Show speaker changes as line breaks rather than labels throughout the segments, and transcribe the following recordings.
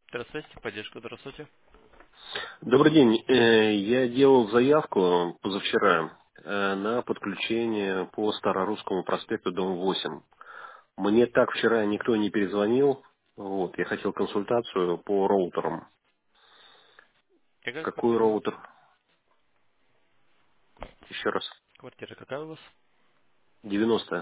Здравствуйте, поддержка, здравствуйте.
Добрый день. Я делал заявку позавчера на подключение по Старорусскому проспекту, дом 8. Мне так вчера никто не перезвонил. Вот, я хотел консультацию по роутерам.
Какая
Какой
квартира у вас?
роутер? Еще раз.
Квартира какая у вас?
90.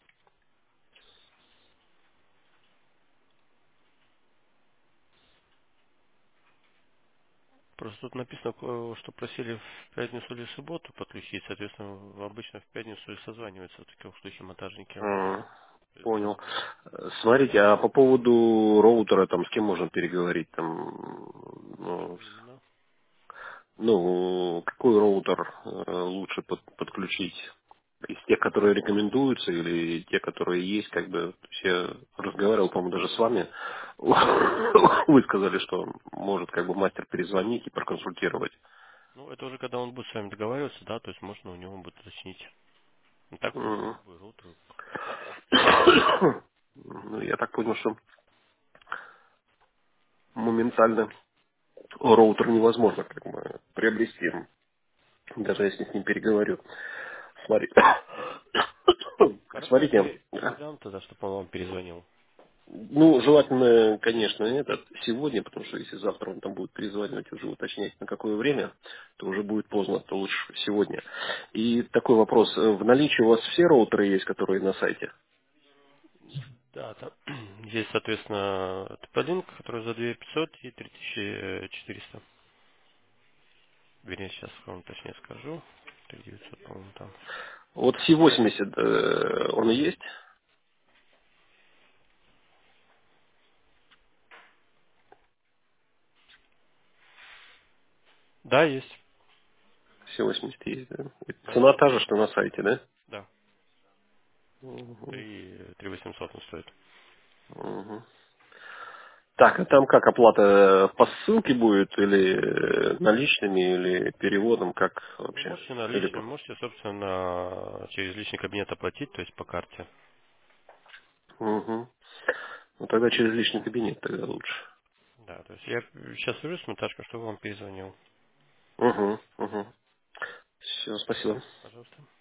Просто тут написано, что просили в пятницу или в субботу подключить, соответственно, обычно в пятницу и созваниваются в таком случае монтажники.
Понял.
Перезванивают.
Смотрите, а по поводу роутера, там, с кем можно переговорить? Там, ну,
Именно.
какой роутер лучше подключить? Из тех, которые рекомендуются, или те, которые есть, как бы, то есть я разговаривал, по-моему, даже с вами. Вы сказали, что может как бы мастер перезвонить и проконсультировать.
Ну, это уже когда он будет с вами договариваться, да, то есть можно у него будет уточнить. Ну, так, в принципе,
М.
любой роутер.
Ну, я так понял, что моментально роутер невозможно как бы приобрести, даже если с ним переговорю. Смотри.
Хорошо,
Смотрите,
передам тогда, чтобы он вам перезвонил.
ну, желательно, конечно, этот сегодня, потому что если завтра он там будет перезванивать, уже уточнять, на какое время, то уже будет поздно, то лучше сегодня. И такой вопрос. В наличии у вас все роутеры есть, которые на сайте?
Да, там есть, соответственно, TP-Link, который за 2500 и 3400. Вернее, сейчас вам точнее скажу. 3900, по-моему, там.
Вот C80 он и есть?
Да, есть.
C80 есть, да?
Да,
Цена та же, что на сайте, да?
да.
Мгм.
3800 он стоит.
Мгм. Так, а там как оплата по ссылке будет, или наличными, или переводом, как
Вы
вообще?
можете
Или
наличными, можете, собственно, через личный кабинет оплатить, то есть по карте.
Мгм. Ну тогда через личный кабинет тогда лучше.
Да, то есть я сейчас свяжусь с монтажкой, чтобы он перезвонил.
Угу, угу. Все, спасибо.
Пожалуйста.